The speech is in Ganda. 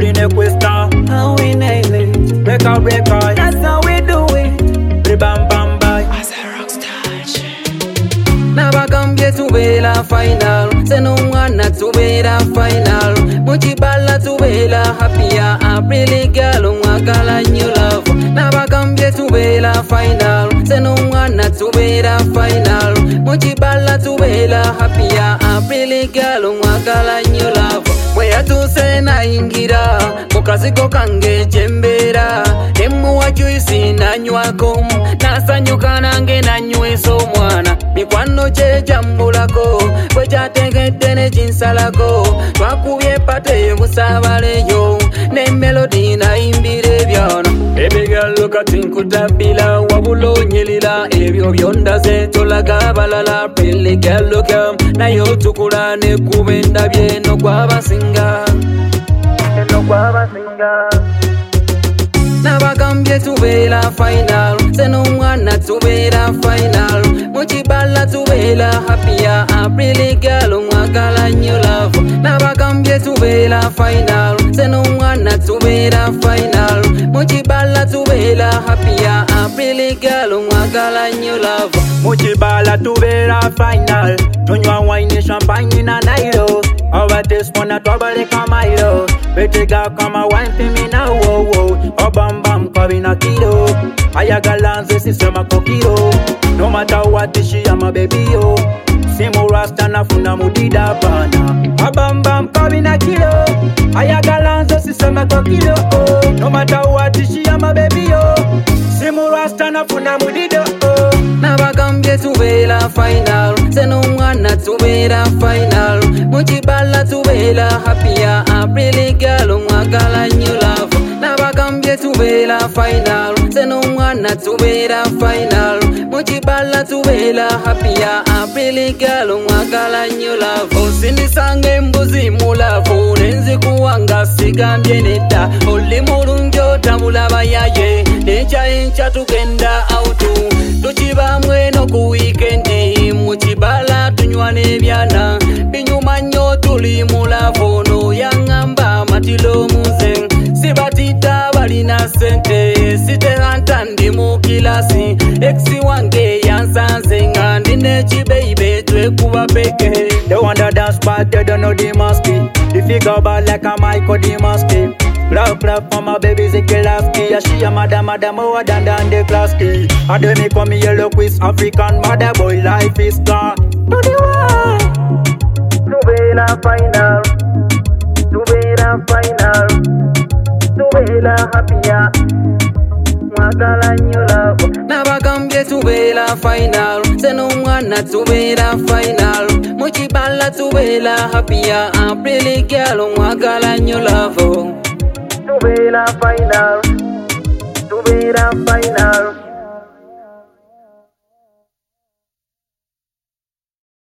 Pauline Questa, how we nail it. breaker, breaker. That's how we do it. Bam bam bye. As a rockstar. Nabagambye tubeera final, senongwana tubeera final. Muchibala tubeera happier, April girl mwagala new love. Nabagambye tubeera final, senongwana tubeera final. Muchibala tubeera happier, April girl mwagala new love. Bwe yatuuse nayingira mukazigo kange gyembeera, nemuwa juice nanywako, nasanyuka nange nanywesa omwana. Mikwano gye gyambulako, bwe gyategedde ne ginsalako. Twakubye pate musaabaleyo, ne melody nayimbira ebyano. Baby girl look at nkutabbira, wabula onyirira ebyo byondaze tolaga abalala. Pretty girl look naye otukula nekkuba endabye eno gwabasinga, eno gwabasinga. Nabagambye tubeera final, senongwana tubeera final. Muchibala tubeera happier, April girl mwagala new love. Nabagambye tubeera final, senongwana tubeera final. Muchibala tubeera happier, April girl mwagala new love. Muchibala tubeera final, tunywa wine champagne na nairo. Over this one twabaleka mairo, betega kama wine for me now, whoa whoa. Oh bam bam kabina kilo, ayagala nze sisema kokiro. No matter what she am a baby yo, simu rasta nafuna mudida bana. Oh bam bam kabina kilo, ayagala nze sisema kokiro. No matter what she am a baby yo, simu rasta nafuna mudida. Nabagambye tubeera final, senongwana tubeera final. Muchibala tubeera happier, April girl mwagala new love. Nabagambye tubeera final, senongwana tubeera final. Muchibala tubeera happier, April girl mwagala new love. Osindisanga embuzi mulavu, nenzikuwanga sigambye nedda. Oli mulungi otamulaba yaye, encha tugenda autu. Tuchibamwe eno ku weekendi, muchibala tunywa n'ebyana. Binyuma nnyo tuli mulavu, no yangamba matilo muze. Sibatita balina sente, siteranta ndi mu kilasi. Exi wange yansanze nga ndine kibeibe twekuba peke. They wanna dance but they don't know the maski. The figure bad like a Michael the maski. Clap for my baby Zikelaski. Yeah, she a madam more than the class key. I do me come yellow quiz African mother boy life is gone. To the world. Tubeera final, tubeera final. Tubeera happier, mwagala new love. Nabagambye tubeera final, senongwana tubeera final. Muchibala tubeera happier, April girl mwagala new love. Tubeera final, tubeera final.